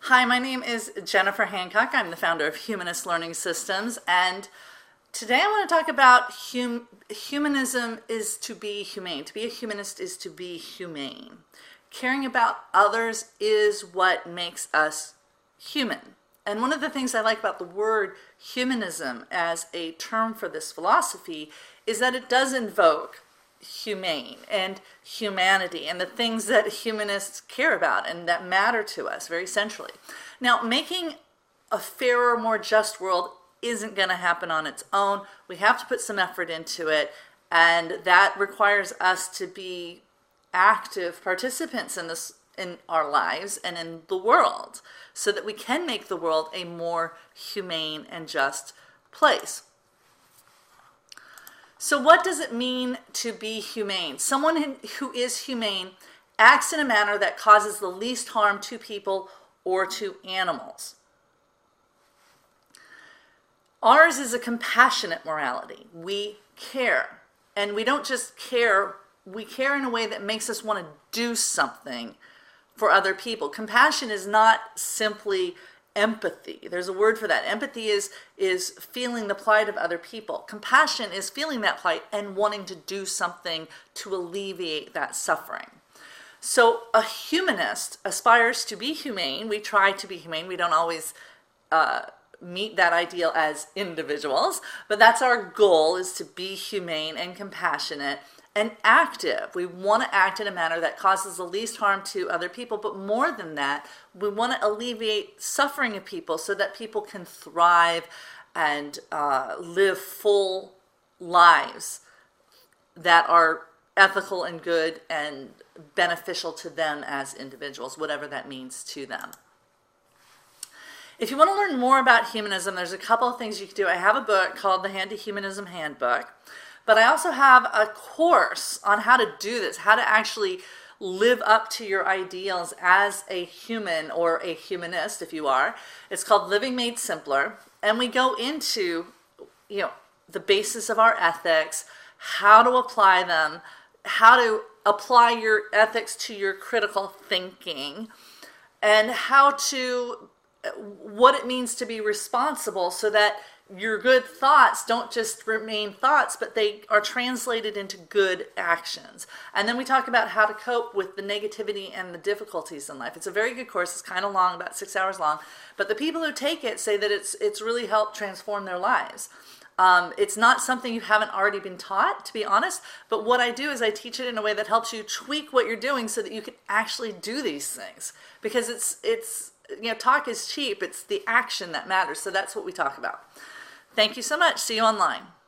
Hi, my name is Jennifer Hancock. I'm the founder of Humanist Learning Systems, and today I want to talk about humanism is to be humane. To be a humanist is to be humane. Caring about others is what makes us human. And one of the things I like about the word humanism as a term for this philosophy is that it does invoke humane and humanity and the things that humanists care about and that matter to us very centrally. Now, making a fairer, more just world isn't going to happen on its own. We have to put some effort into it, and that requires us to be active participants in this, in our lives and in the world, so that we can make the world a more humane and just place. So what does it mean to be humane? Someone who is humane acts in a manner that causes the least harm to people or to animals. Ours is a compassionate morality. We care. And we don't just care, we care in a way that makes us want to do something for other people. Compassion is not simply empathy. There's a word for that. Empathy is feeling the plight of other people. Compassion is feeling that plight and wanting to do something to alleviate that suffering. So a humanist aspires to be humane. We try to be humane. We don't always meet that ideal as individuals, but that's our goal, is to be humane and compassionate and active. We want to act in a manner that causes the least harm to other people, but more than that, we want to alleviate suffering of people so that people can thrive and live full lives that are ethical and good and beneficial to them as individuals, whatever that means to them. If you want to learn more about humanism, there's a couple of things you can do. I have a book called The Handy-Humanism Handbook, but I also have a course on how to do this, how to actually live up to your ideals as a human or a humanist, if you are. It's called Living Made Simpler, and we go into, the basis of our ethics, how to apply them, how to apply your ethics to your critical thinking, and what it means to be responsible so that your good thoughts don't just remain thoughts, but they are translated into good actions. And then we talk about how to cope with the negativity and the difficulties in life. It's a very good course. It's kind of long, about 6 hours long. But the people who take it say that it's really helped transform their lives. It's not something you haven't already been taught, to be honest. But what I do is I teach it in a way that helps you tweak what you're doing so that you can actually do these things. Because it's talk is cheap. It's the action that matters. So that's what we talk about. Thank you so much. See you online.